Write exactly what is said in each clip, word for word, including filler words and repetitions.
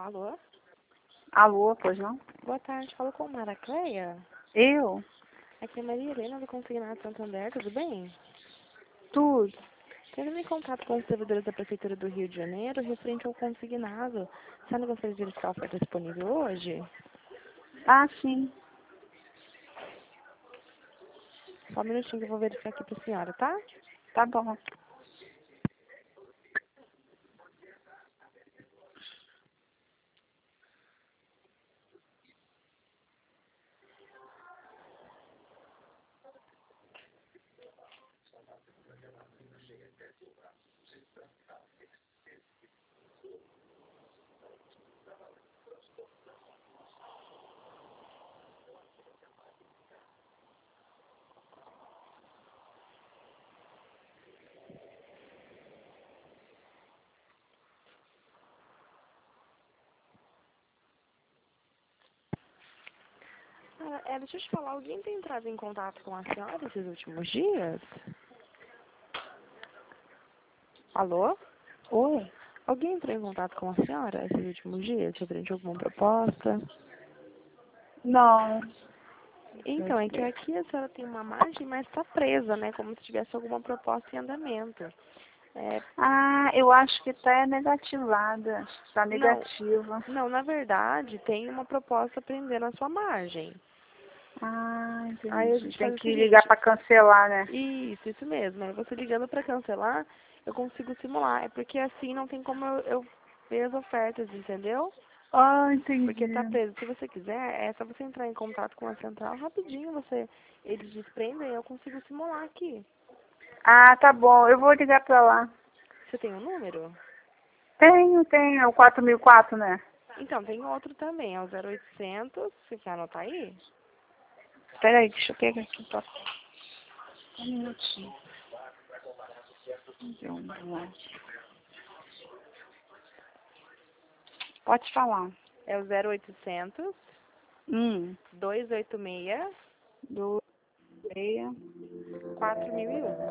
Alô? Alô, pois não? Boa tarde, falo com Mara Cleia. Eu? Aqui é Maria Helena do Consignado Santander, tudo bem? Tudo. Tendo em contato com os servidores da Prefeitura do Rio de Janeiro, referente ao consignado. A senhora gostaria de verificar a oferta disponível hoje? Ah, sim. Só um minutinho que eu vou verificar aqui para a senhora, tá? Tá bom. Ah, é, deixa eu te falar, alguém tem entrado em contato com a senhora esses últimos dias? Alô? Oi? Alguém entrou em contato com a senhora esses últimos dias, referente a alguma proposta? Não. Então, é que aqui a senhora tem uma margem, mas está presa, né? Como se tivesse alguma proposta em andamento. É, Ah, eu acho que tá negativada. Tá não, negativa. não, na verdade, tem uma proposta prendendo a sua margem. Ah, Aí a entendi. gente Tem faz o que ligar seguinte, pra cancelar, né? isso, isso mesmo. Aí você ligando para cancelar, eu consigo simular. É porque assim não tem como eu, eu ver as ofertas, entendeu? Ah, Porque tá entendi. preso. Se você quiser, é só você entrar em contato com a central rapidinho, você, eles desprendem e eu consigo simular aqui. Ah, tá bom. Eu vou ligar pra lá. Você tem o número? Tenho, tenho. É o quatro mil e quatro, né? Então, tem outro também, é o zero oitocentos, você quer anotar aí? Peraí, deixa eu pegar aqui. Tá? Um minutinho. Vamos lá. Pode falar. É o zero oitocentos, Um, dois oito seis, dois, meia. quatro mil e um.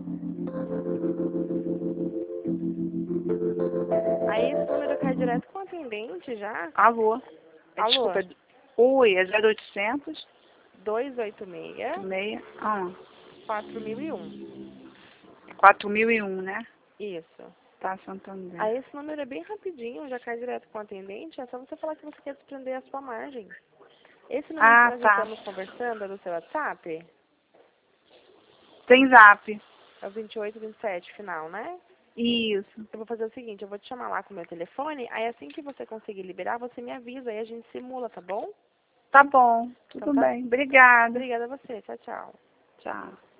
Aí esse número cai direto com o atendente já. Alô? É, Alô, desculpa. Oi, é zero oitocentos, dois oito seis, meia, ah, quatro mil e um. quatro mil e um, né? Isso. Tá, Santander. Aí esse número é bem rapidinho, já cai direto com o atendente, é só você falar que você quer desprender a sua margem. Esse número que Ah, nós tá. estamos conversando é do seu WhatsApp? Tem zap. É o vinte e oito vinte e sete final, né? Isso. Eu vou fazer o seguinte, eu vou te chamar lá com o meu telefone, aí assim que você conseguir liberar, você me avisa, aí a gente simula, tá bom? Tá bom. Então Tudo tá. bem. Obrigada. Obrigada a você, tchau, tchau. Tchau.